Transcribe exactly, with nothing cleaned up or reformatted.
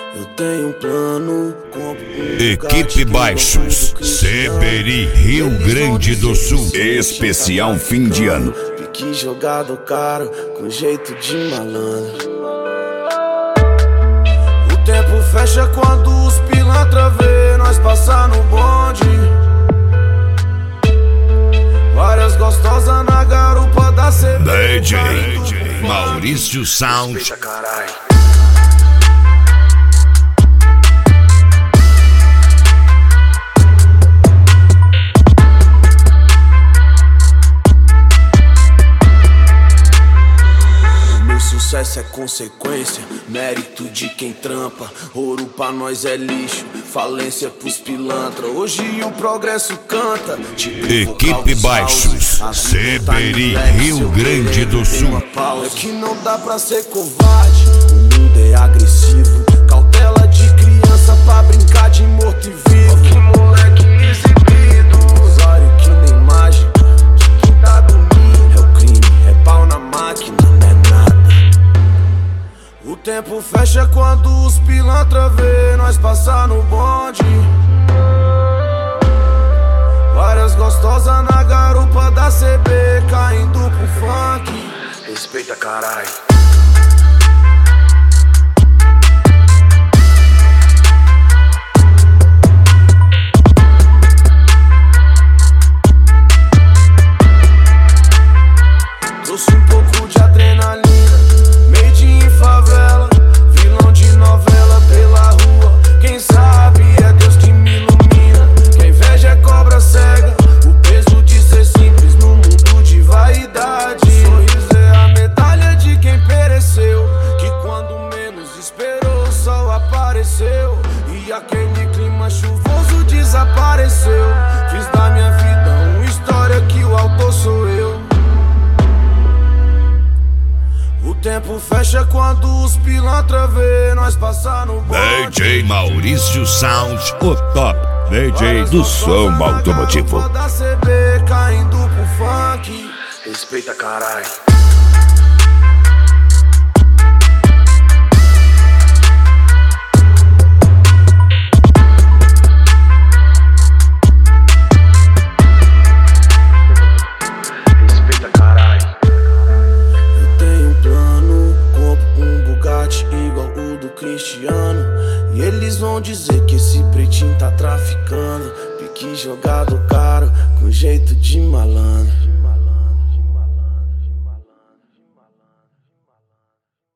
Eu tenho um plano, compro um Equipe Baixos, Seberi, Rio Grande do Sul. Especial fim de ano. Pique jogado caro, com jeito de malandro. O tempo fecha quando os pilantra vê nós passar no bonde. Várias gostosas na garupa da C B. D J Maurício Sound. Respeita, carai. Sucesso é consequência, mérito de quem trampa. Ouro pra nós é lixo, falência pros pilantra. Hoje o progresso canta. Tipo Equipe Baixos, Seberi, Rio Grande do Sul. É que não dá pra ser covarde, o mundo é agressivo. Cautela de criança pra brincar de morto e vivo. Que moleque exibido, usuário que nem mágica. De quem tá dormindo é o crime, é pau na máquina, não é nada. O tempo fecha quando os pilantra vê nós passar no bonde. Várias gostosas na garupa da C B, caindo pro funk. Respeita, carai. Trouxe um pouco de adrenalina, made in favela, vilão de novela pela rua. Quem sabe é Deus que me ilumina. Quem inveja é cobra cega, o peso de ser simples no mundo de vaidade. Sorriso é a medalha de quem pereceu, que quando menos esperou o sol apareceu. E aquele clima chuvoso desapareceu. Fiz da minha vida uma história que o autor sou eu. O tempo fecha quando os pilantra vê nós passar no bonde. D J Maurício Sound, o top D J do som automotivo. Da C B, caindo pro funk. Respeita, carai. Cristiano, e eles vão dizer que esse pretinho tá traficando. Pique jogado caro, com jeito de malandro.